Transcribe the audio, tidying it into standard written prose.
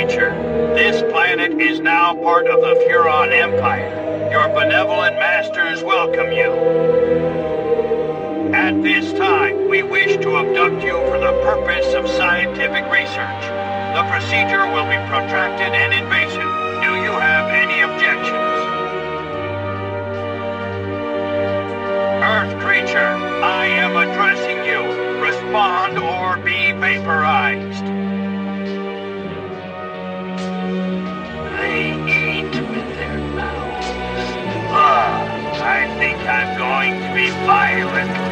creature. This planet is now part of the Furon Empire. Your benevolent masters welcome you. At this time, we wish to abduct you for the purpose of scientific research. The procedure will be protracted and invasive. Do you have any objections? Earth creature, I am addressing you. Respond or be vaporized. They eat with their mouths. I think I'm going to be violent.